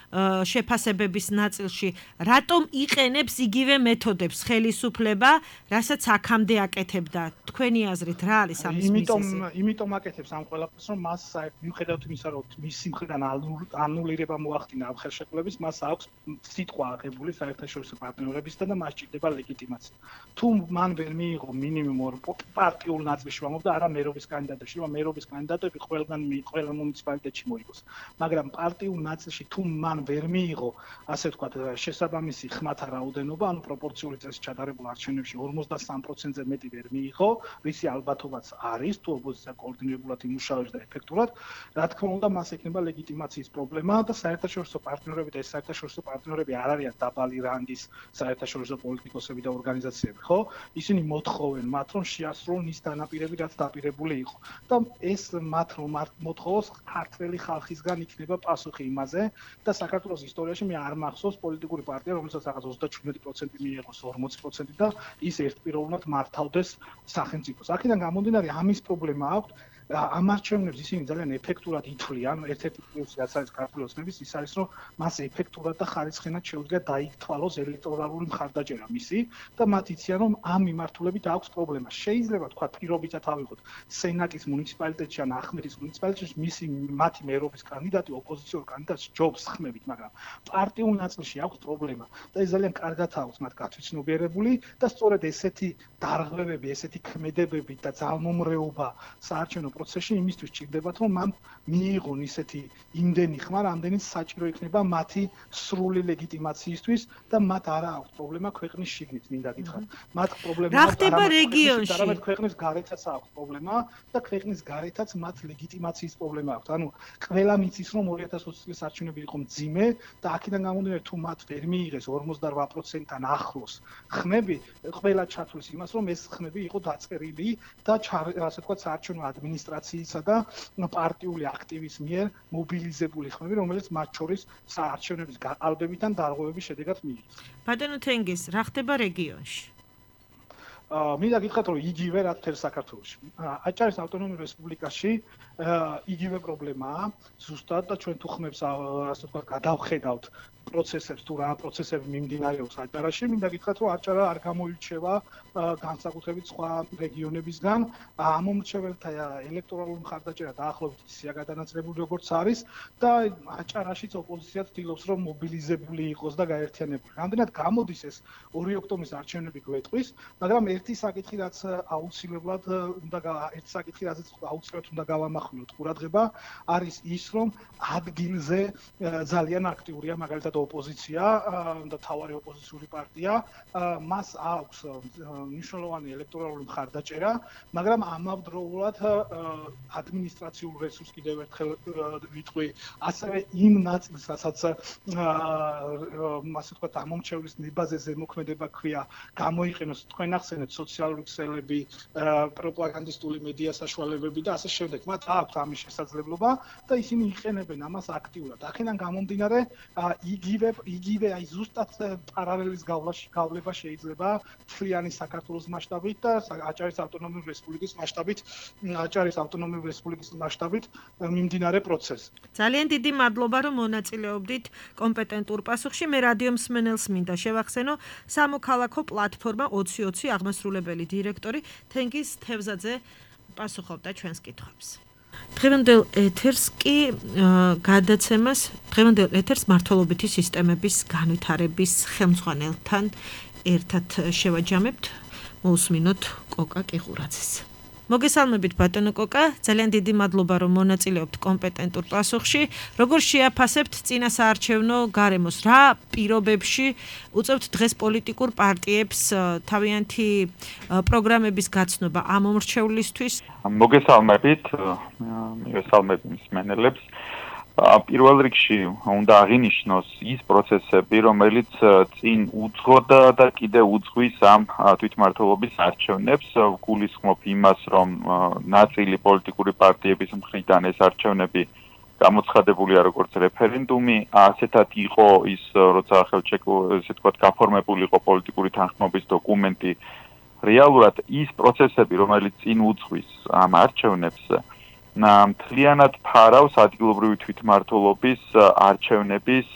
შეფასებების ნაწილში. რატომ იყენებს იგივე მეთოდებს ხელისუფლება, რასაც აქამდე აკეთებდა? თქვენი აზრით რა არის ამის მიზეზი? იმიტომ იმიტომ აკეთებს ამ ყველაფერს, რომ მას მიუხედავად იმისა, რომ მისი მხრიდან ანულირება მოახდინა ამ ხელშეკრულების, მას აქვს სიტყვა აღებული საერთაშორისო პარტნიორებისთან და მას ჭირდება ლეგიტიმაცია. თუ მან ვერ მიიღო მინიმუმ ორ პარტიულ ნაწილში ვამბობ და არა მერობის კანდიდატებში, რომ მერობის კანდიდატები ყველგან ყველა მუნიციპალიტეტში მოიგოს. მაგრამ პარტიულ ნაწილში თუ მან ვერ მიიღო, ასე ვთქვათ, შესაბამისი ხმათა რაოდენობა, ანუ პროპორციული წესით ჩატარებულ არჩევნებში ორმოცდასამ პროცენტზე მეტი ვერ მიიღო, რისი ალბათობაც არის, თუ ოპოზიცია კოორდინირებულად იმუშავებს და ეფექტურად, რა თქმა უნდა, მას ექნება ლეგიტიმაციის პრობლემა და საერთაშორისო პარტნიორები და ეს საერთაშორისო პარტნიორები არ არიან დაბალი რანგის საერთაშორისო პოლიტიკოსები და ორგანიზაციები, ხო? ისინი მოთხოვენ მათ, რომ შეასრულონ ის დანაპირები, რაც დაპირებული იყო. და ეს მათ რომ მოთხოვოს ქართველი ხალხისგან იქნება პასუხი იმაზე და საქართველოს ისტორიაში მე არ მახსოვს პოლიტიკური პარტია, რომელსაც რაღაც ოცდაშვიდი პროცენტი მიიღოს ორმოცი პროცენტი და ის ერთპიროვნად მართავდეს სახელმწიფოს. აქედან გამომდინარე ამის პრობლემა აქვს. ამ არჩევნებს ისინი ძალიან ეფექტურად ითვლიან, ერთ-ერთი პლუსი რაც არის ქართული ოცნების, ის არის, რომ მას ეფექტურად და ხარისხენად შეუძლია დაითვალოს ელექტორალური მხარდაჭერა მისი და მათ იციან, რომ ამ მიმართულებით აქვს პრობლემა. შეიძლება თქვა პირობითად ავიღოთ სენატის მუნიციპალიტეტში ან ახმეტის მუნიციპალიტეტში მისი მათი მერობის კანდიდატი ოპოზიციურ კანდიდატს ჯობს ხმებით, მაგრამ პარტიულ ნაწილში აქვს პრობლემა და ეს ძალიან კარგად აქვს მათ გათვითცნობიერებული და სწორედ ესეთი დარღვევები, ესეთი ქმედებები და ძალმომრეობა საარჩევნო პროცესში იმისთვის ჭირდებათ, რომ მან მიიღონ ისეთი იმდენი ხმა, რამდენიც საჭირო იქნება მათი სრული ლეგიტიმაციისთვის და მათ არ აქვს პრობლემა ქვეყნის შიგნით, მინდა გითხრათ. მათ პრობლემა რა ხდება რეგიონში? არამედ ქვეყნის გარეთაც აქვს პრობლემა და ქვეყნის გარეთაც მათ ლეგიტიმაციის პრობლემა აქვს. ანუ ყველა მიცის, რომ ორი ათას ოცი წლის არჩევნები იყო მძიმე და აქედან გამომდინარე, თუ მათ ვერ მიიღეს ორმოცდარვა პროცენტთან ახლოს ხმები, ყველა ჩათვლის იმას, რომ ეს ხმები იყო დაწერილი და ასე ვთქვათ, საარჩევნო ადმინისტრაციისა და პარტიული აქტივის მიერ მობილიზებული ხმები, რომელიც მათ შორის საარჩევნების გაყალბებიდან დარღვევების შედეგად მიიღეს. ბატონო თენგიზ, რა ხდება რეგიონში? აა მინდა გითხრათ, რომ იგივე რა თქმა უნდა საქართველოში. აჭარის ავტონომიურ რესპუბლიკაში იგივე პრობლემაა, ზუსტად და ჩვენ თუ ხმებს ასე ვთქვათ, გადავხედავთ პროცესებს თუ რა პროცესები მიმდინარეობს აჭარაში, მინდა გითხრათ, რომ აჭარა არ გამოირჩევა განსაკუთრებით სხვა რეგიონებისგან. ამომრჩეველთა ელექტორალური მხარდაჭერა დაახლოებით ისეა გადანაწილებული, როგორც არის და აჭარაშიც ოპოზიცია ცდილობს, რომ მობილიზებული იყოს და გაერთიანებული. რამდენად გამოდის ეს ორი ოქტომბრის არჩევნები გვეტყვის, მაგრამ ერთი საკითხი, რაც აუცილებლად უნდა ერთი საკითხი, რაც აუცილებლად უნდა გავამახვილოთ ყურადღება, არის ის, რომ ადგილზე ძალიან აქტიურია მაგალითად ოპოზიცია და თავარი ოპოზიციური პარტია, მას აქვს მნიშვნელოვანი ელექტორალური მხარდაჭერა, მაგრამ ამავდროულად ადმინისტრაციულ რესურსს კიდევ ერთხელ ვიტყვი, ასევე იმ ნაწილს, რასაც ასე ვთქვათ, ამომრჩევლის ნებაზე ზემოქმედება ქვია, გამოიყენოს თქვენ ახსენეთ სოციალური ქსელები, პროპაგანდისტული მედია საშუალებები და ასე შემდეგ. მათ აქვს ამის შესაძლებლობა და ისინი იყენებენ ამას აქტიურად. აქედან გამომდინარე, იგივე იგივე აი ზუსტად პარალელის გავლება შეიძლება თლიანი საქართველოს მასშტაბით და აჭარის ავტონომიური რესპუბლიკის მასშტაბით, აჭარის ავტონომიური რესპუბლიკის მასშტაბით მიმდინარე პროცესს. ძალიან დიდი მადლობა, რომ მონაწილეობდით კომპეტენტურ პასუხში. მე რადიო მსმენელს მინდა შევახსენო სამოქალაქო პლატფორმა ოცი ოცი აღმასრულებელი დირექტორი თენგიზ თევზაძე პასუხობდა ჩვენს კითხვებს. დღევანდელ ეთერს კი გადაცემას დღევანდელ ეთერს მართლობითი სისტემების განვითარების ხელმძღვანელთან ერთად შევაჯამებთ. მოусმინოთ კოკა კიღურაძეს. მოგესალმებით ბატონო კოკა, ძალიან დიდი მადლობა რომ მონაწილეობთ კომპეტენტურ პასუხში. Როგორ შეაფასებთ წინა საარჩევნო გარემოს, რა პირობებში უწევთ დღეს პოლიტიკურ პარტიებს თავიანთი პროგრამების გაცნობა ამ მომრჩევლისთვის? მოგესალმებით, მოგესალმებით მსმენელებს. პირველ რიგში უნდა აღინიშნოს ის პროცესები, რომელიც წინ უძღოდა და კიდევ უძღვის ამ თვითმმართველობის არჩევნებს, გულისხმობ იმას, რომ ნაწილი პოლიტიკური პარტიების მხრიდან ეს არჩევნები გამოცხადებულია როგორც რეფერენდუმი, ასეთად იყო ის, როცა ხელშეკრულებული, ესე ვთქვათ, გაფორმებული იყო პოლიტიკური თანხმობის დოკუმენტი. რეალურად ის პროცესები, რომელიც წინ უძღვის ამ არჩევნებს, მთლიანად ფარავს ადგილობრივი თვითმმართველობის არჩევნების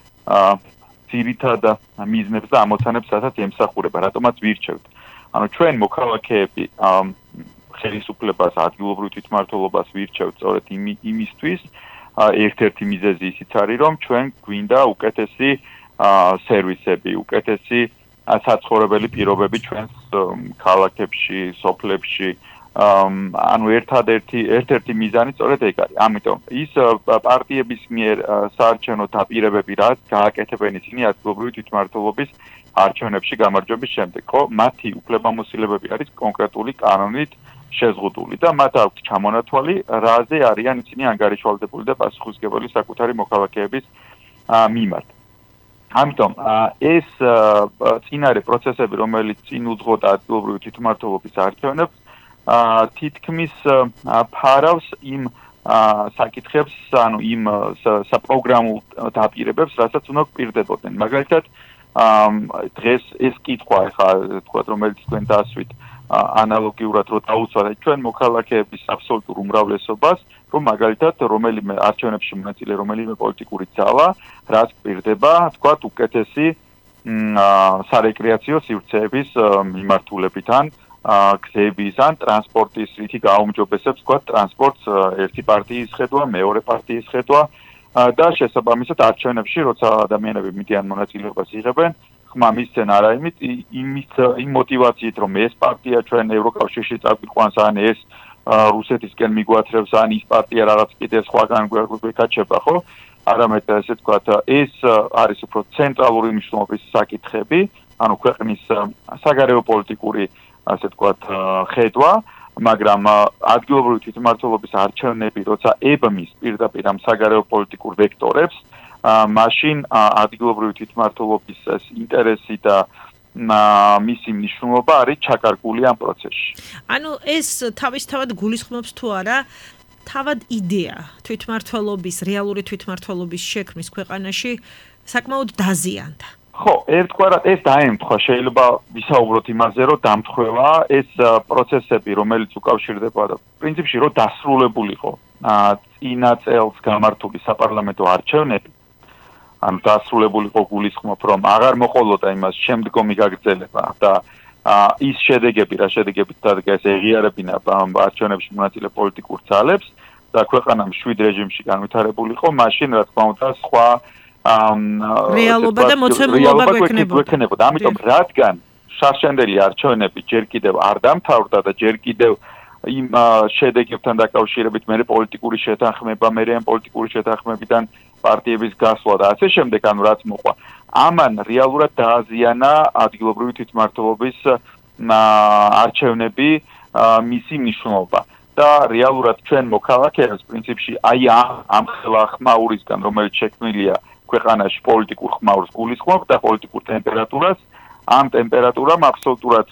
ძირითად მიზნებს და ამოცანებს, რასაც ემსახურება, რატომაც ვირჩევთ. ანუ ჩვენ მოქალაქეები ხელისუფლებას, ადგილობრივ თვითმმართველობას ვირჩევთ სწორედ იმისთვის, ერთ-ერთი მიზეზი ისიც არის, რომ ჩვენ გვინდა უკეთესი სერვისები, უკეთესი საცხოვრებელი პირობები ჩვენს ქალაქებში, სოფლებში. ანუ ერთადერთი ერთ-ერთი მიზანი სწორედ ეგ არის. ამიტომ ის პარტიების მიერ საარჩევნო დაპირებები, რაც გააკეთებენ ისინი ადგილობრივი თვითმმართველობის არჩევნებში გამარჯვების შემდეგ, ხო, მათი უფლებამოსილებები არის კონკრეტული კანონით შეზღუდული და მათ აქვთ ჩამონათვალი, რაზე არიან ისინი ანგარიშვალდებული და პასუხისმგებელი საკუთარი მოქალაქეების მიმართ. ამიტომ ეს წინარე პროცესები, რომელიც წინ უძღოდა ადგილობრივი თვითმმართველობის არჩევნებს, თითქმის ფარავს იმ საკითხებს, ანუ იმ საპროგრამულ დაპირებებს, რასაც უნდა გვპირდებოდნენ. მაგალითად, დღეს ეს კითხვა, ახლა თქვათ, რომელიც თქვენ დასვით, ანალოგიურად რო დაუცვალეთ ჩვენ მოქალაქეების აბსოლუტურ უმრავლესობას, რომ მაგალითად რომელიმე არჩევნებში მონაწილე რომელიმე პოლიტიკური ძალა, რაც გვპირდება, თქვათ, უკეთესი სარეკრეაციო სივრცეების მიმართულებით ან გზების ან ტრანსპორტის რითი გააუმჯობესებს, თქვათ, ტრანსპორტს ერთი პარტიის ხედვა, მეორე პარტიის ხედვა და შესაბამისად არჩევნებში, როცა ადამიანები მიდიან მონაწილეობას იღებენ, ხმა მისცენ არა იმით, იმის იმ მოტივაციით, რომ ეს პარტია ჩვენ ევროკავშირში წავიყვანს, ან ეს რუსეთისკენ მიგვათრევს, ან ის პარტია რაღაც კიდე სხვაგან გვეკაჩება, ხო? არამედ ესე ვთქვათ, ეს არის უფრო ცენტრალური მნიშვნელობის საკითხები, ანუ ქვეყნის საგარეო პოლიტიკური ასე ვთქვათ, ხედვა, მაგრამ ადგილობრივი თვითმმართველობის არჩევნები, როცა ებმის პირდაპირ ამ საგარეო პოლიტიკურ ვექტორებს, მაშინ ადგილობრივი თვითმმართველობის ინტერესი და მისი მნიშვნელობა არის ჩაკარგული ამ პროცესში. ანუ ეს თავისთავად გულისხმობს თუ არა თავად იდეა თვითმმართველობის, რეალური თვითმმართველობის შექმნის ქვეყანაში საკმაოდ დაზიანდა. ხო, ერთგვარად ეს დაემთხვა, შეიძლება ვისაუბროთ იმაზე, რომ დამთხევა ეს პროცესები, რომელიც უკავშირდება და პრინციპში რომ დასრულებულიყო წინა წელს გამართული საპარლამენტო არჩევნები, ანუ დასრულებულიყო გულისხმობ, რომ აღარ მოყოლოდა იმას შემდგომი გაგრძელება და ის შედეგები, რა შედეგებით დადგა ეს ეღიარებინა არჩევნებში მონაწილე პოლიტიკურ ძალებს და ქვეყანა მშვიდ რეჟიმში განვითარებულიყო, მაშინ რა თქმა უნდა სხვა რეალობა და მოცემულობა გვექნებოდა. ამიტომ რადგან შარშანდელი არჩევნები ჯერ კიდევ არ დამთავრდა და ჯერ კიდევ იმ შედეგებთან დაკავშირებით მე პოლიტიკური შეთანხმება, მე ამ პოლიტიკური შეთანხმებიდან პარტიების გასვლა და ასე შემდეგ, ანუ რაც მოყვა. ამან რეალურად დააზიანა ადგილობრივი თვითმმართველობის არჩევნები, მისი მნიშვნელობა. და რეალურად ჩვენ მოქალაქეებს პრინციპში აი ამ ხმაურისგან, რომელიც შექმნილია ქვეყანაში პოლიტიკურ ხმაურს გულისხმობ და პოლიტიკურ ტემპერატურას, ამ ტემპერატურამ აბსოლუტურად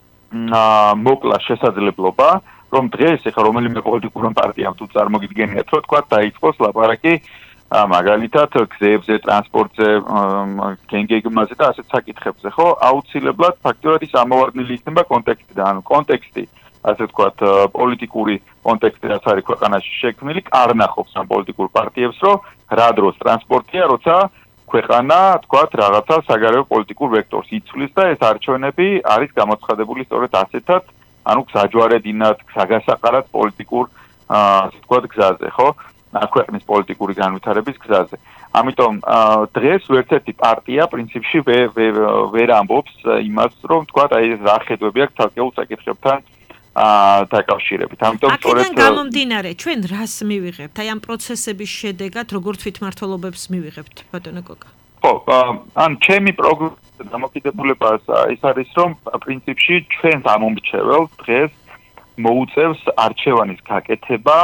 მოკლა შესაძლებლობა, რომ დღეს ეხლა რომელიმე პოლიტიკურ პარტიამ თუ წარმოგიდგენიათ, რომ თქვა დაიწყოს ლაპარაკი მაგალითად გზებზე, ტრანსპორტზე, გენგეგმაზე და ასეთ საკითხებზე, ხო? აუცილებლად ფაქტობრივად ის ამოვარდნილი იქნება კონტექსტიდან, ანუ კონტექსტი ასე ვთქვათ, პოლიტიკური კონტექსტი რაც არის ქვეყანაში შექმნილი, კარნახობს ამ პოლიტიკურ პარტიებს, რომ რა დროს ტრანსპორტია, როცა ქვეყანა, ვთქვათ, რაღაცა საგარეო პოლიტიკურ ვექტორს იცვლის და ეს არჩევნები არის გამოცხადებული სწორედ ასეთად, ანუ გზაჯვარედინად, გასაყარად პოლიტიკურ, ასე ვთქვათ, გზაზე, ხო? ქვეყნის პოლიტიკური განვითარების გზაზე. ამიტომ დღეს ერთ-ერთი პარტია პრინციპში ვერ ამბობს იმას, რომ ვთქვათ, აი ეს რა ხედვები აქვს ცალკეულ საკითხებთან დაკავშირებით. ამიტომ სწორედ გამომდინარე, ჩვენ რას მივიღებთ? აი ამ პროცესების შედეგად როგორ თვითმმართველობებს მივიღებთ, ბატონო კოკა? ხო, ან ჩემი პროგნოზა დამოკიდებულება ის არის, რომ პრინციპში ჩვენს ამომრჩეველს დღეს მოუწევს არჩევანის გაკეთება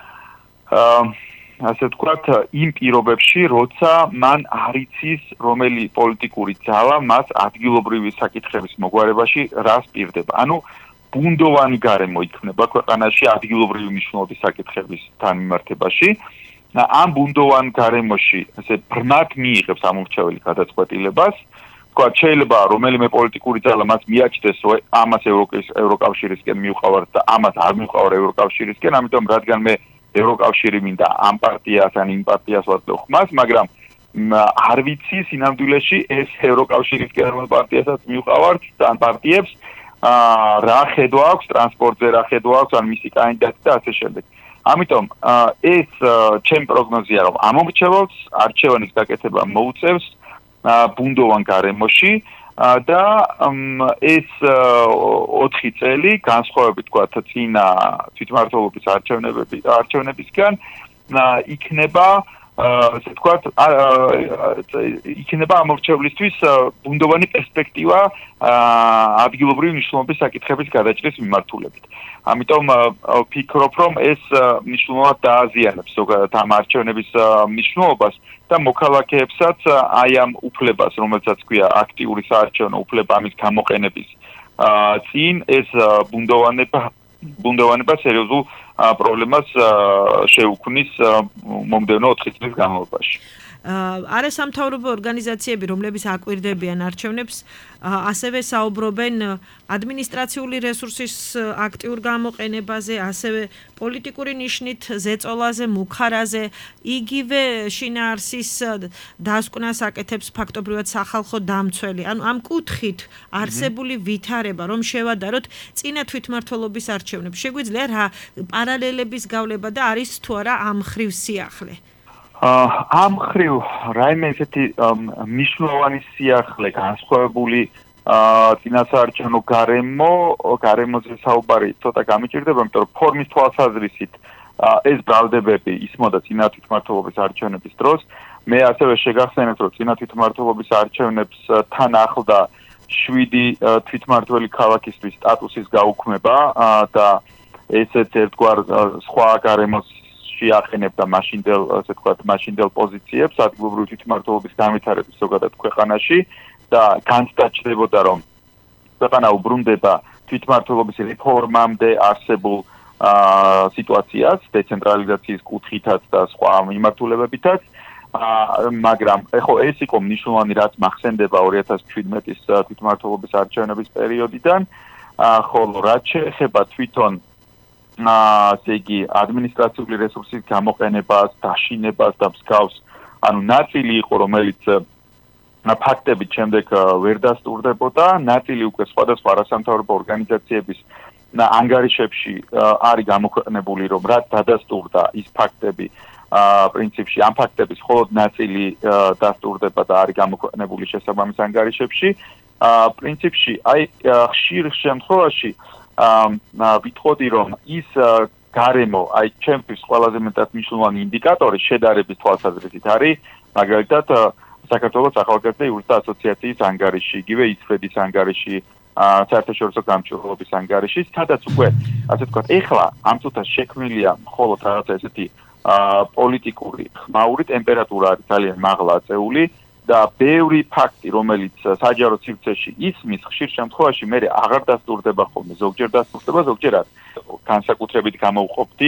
ასე ვთქვათ, იმ პირობებში, როცა მან არ იცის, რომელი პოლიტიკური ძალა მას ადგილობრივი საკითხების მოგვარებაში რას პირდება. ანუ ბუნდოვანი გარემო იქნება ქვეყანაში ადგილობრივი მნიშვნელობის საკითხების თანმიმართებაში. ამ ბუნდოვან გარემოში ესე ბრმად მიიღებს ამომრჩეველი გადაწყვეტილებას. თქვა, შეიძლება რომელიმე პოლიტიკური ძალა მას მიაჩნდეს, რომ ამას ევროკავშირისკენ მიუყავართ და ამას არ მიუყავარ ევროკავშირისკენ, ამიტომ რადგან მე ევროკავშირი მინდა ამ პარტიას ან იმ პარტიას ვაწევ ხმას, მაგრამ არ ვიცი სინამდვილეში ეს ევროკავშირისკენ რომელ პარტიასაც მიუყავართ და ამ პარტიებს რა ხედვა აქვს ტრანსპორტზე, რა ხედვა აქვს ან მისი კანდიდატი და ასე შემდეგ. ამიტომ ეს ჩემი პროგნოზია, რომ ამომრჩეველს არჩევანის გაკეთება მოუწევს ბუნდოვან გარემოში და ეს ოთხი წელი განსხვავებით თქვა წინა თვითმმართველობის არჩევნებისგან იქნება ასე ვთქვათ იქნება ამორჩევლისთვის ბუნდოვანი პერსპექტივა ადგილობრივი მნიშვნელობის საკითხების გადაჭრის მიმართულებით. ამიტომ ვფიქრობ, რომ ეს მნიშვნელოვნად დააზიანებს ზოგადად ამ არჩევნების მნიშვნელობას და მოქალაქეებსაც აი ამ უფლებას, რომელსაც ქვია აქტიური საარჩევნო უფლება ამის გამოყენების წინ ეს ბუნდოვანება ბუნდოვანება სერიოზულ პრობლემას შეუქმნის მომდევნო ოთხი წლის განმავლობაში. არასამთავრობო ორგანიზაციები, რომლებიც აკვირდებიან არჩევნებს, ასევე საუბრობენ ადმინისტრაციული რესურსის აქტიურ გამოყენებაზე, ასევე პოლიტიკური ნიშნით ზეწოლაზე, მუქარაზე, იგივე შინაარსის დასკვნას აკეთებს ფაქტობრივად სახალხო დამცველი. ანუ ამ კუთხით არსებული ვითარება, რომ შევადაროთ წინა თვითმმართველობის არჩევნებს, შეგვიძლია რა პარალელების გავლება და არის თუ არა ამ ხრივ სიახლე? ამ ხრივ რაიმე ესეთი მნიშვნელოვანი სიახლე განსხვავებული წინასაარჩევნო გარემო, გარემოზე საუბარი ცოტა გამიჭირდება, იმიტომ რომ ფორმის თვალსაზრისით ეს ბრალდებები ისმოდა წინა თვითმმართველობის არჩევნების დროს. მე ასევე შეგახსენებთ, რომ წინა თვითმმართველობის არჩევნებს თან ახლდა შვიდი თვითმმართველი ქალაქისთვის სტატუსის გაუქმება და ესეც ერთგვარ სხვა გარემოს შეახენებდა მაშინდელ, ასე ვთქვათ, მაშინდელ პოზიციებს ადგილობრივი თვითმმართველობის განვითარების ზოგადად ქვეყანაში და განცდა ჩნდებოდა, რომ ქვეყანა უბრუნდება თვითმმართველობის რეფორმამდე არსებულ სიტუაციას, დეცენტრალიზაციის კუთხითაც და სხვა მიმართულებებითაც, მაგრამ ეხო ეს იყო მნიშვნელოვანი, რაც მახსენდება ორი ათას ჩვიდმეტის თვითმმართველობის არჩევნების პერიოდიდან, ხოლო რაც შეეხება თვითონ ასე იგი ადმინისტრაციული რესურსის გამოყენებას, დაშინებას და მსგავს, ანუ ნაწილი იყო, რომელიც ფაქტებით შემდეგ ვერ დასტურდებოდა, ნაწილი უკვე სხვადასხვა არასამთავრობო ორგანიზაციების ანგარიშებში არის გამოქვეყნებული, რომ რაც დადასტურდა ის ფაქტები, პრინციპში ამ ფაქტების მხოლოდ ნაწილი დასტურდება და არის გამოქვეყნებული შესაბამის ანგარიშებში. პრინციპში აი ხშირ შემთხვევაში ვიტყოდი, რომ ის გარემო, აი ჩემთვის ყველაზე მეტად მნიშვნელოვანი ინდიკატორი შედარების თვალსაზრისით არის, მაგალითად, საქართველოს ახალგაზრდა იურისტთა ასოციაციის ანგარიში, იგივე იცფრედის ანგარიში, საერთაშორისო გამჭვირვალობის ანგარიში, სადაც უკვე, ასე ვთქვათ, ეხლა ამ წუთას შექმნილია მხოლოდ რაღაცა ესეთი პოლიტიკური ხმაური ტემპერატურა არის ძალიან მაღლა აწეული და ბევრი ფაქტი, რომელიც საჯარო სივრცეში ისმის, ხშირ შემთხვევაში მე აღარ დასტურდება ხოლმე, ზოგჯერ დასტურდება, ზოგჯერ არ. განსაკუთრებით გამოვყოფდი,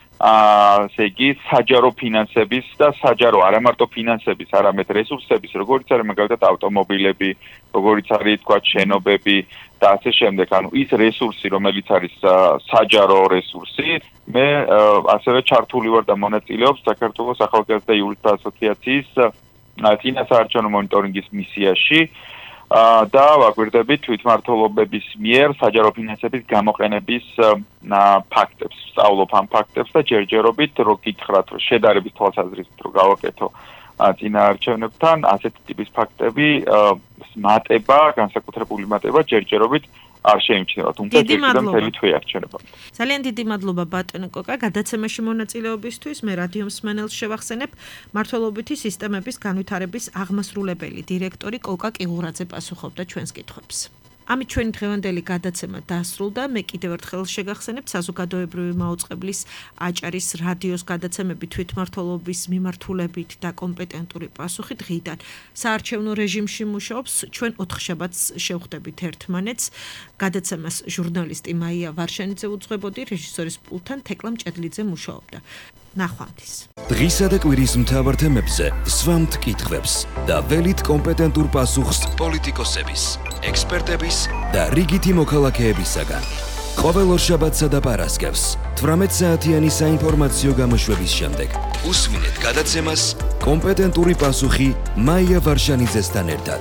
ასე იგი, საჯარო ფინანსების და საჯარო არა მარტო ფინანსების, არამედ რესურსების, როგორც არის მაგალითად ავტომობილები, როგორც არის თქვა შენობები და ასე შემდეგ. ანუ ის რესურსი, რომელიც არის საჯარო რესურსი, მე ასევე ჩართული ვარ და მონაწილეობს საქართველოს ახალგაზრდა იურისტთა ასოციაციის წინასაარჩევნო მონიტორინგის მისიაში და ვაკვირდებით თვითმმართველობების მიერ საჯარო ფინანსების გამოყენების ფაქტებს, სწავლობ ამ ფაქტებს და ჯერჯერობით რო გითხრათ, რომ შედარების თვალსაზრისით რო გავაკეთო წინაარჩევნებთან, ასეთი ტიპის ფაქტები მატება, განსაკუთრებული მატება ჯერჯერობით არ შეიმჩნევა, თუმცა ჯერ მთელი თვე არჩენება. ძალიან დიდი მადლობა ბატონო კოკა, გადაცემაში მონაწილეობისთვის. მე რადიო მსმენელს შევახსენებ, მართლობითი სისტემების განვითარების აღმასრულებელი დირექტორი კოკა კიღურაძე პასუხობდა ჩვენს კითხვებს. ამით ჩვენი დღევანდელი გადაცემა დასრულდა. მე კიდევ ერთხელ შეგახსენებთ საზოგადოებრივი მაუწყებლის აჭარის რადიოს გადაცემები თვითმმართველობის მიმართულებით და კომპეტენტური პასუხი დღიდან საარჩევნო რეჟიმში მუშაობს. ჩვენ ოთხშაბათს შევხვდებით ერთმანეთს. გადაცემას ჟურნალისტი მაია ვარშანიძე უძღვებოდი, რეჟისორის პულტთან თეკლა მჭედლიძე მუშაობდა. ნახვამდის. დღისა და კვირის მთავარ თემებზე სვამთ კითხვებს და ველით კომპეტენტურ პასუხს პოლიტიკოსების, ექსპერტების და რიგითი მოქალაქეებისაგან. ყოველ ორშაბათსა და პარასკევს თვრამეტ საათიანი საინფორმაციო გამოშვების შემდეგ უსმინეთ გადაცემას კომპეტენტური პასუხი მაია ვარშანიძესთან ერთად.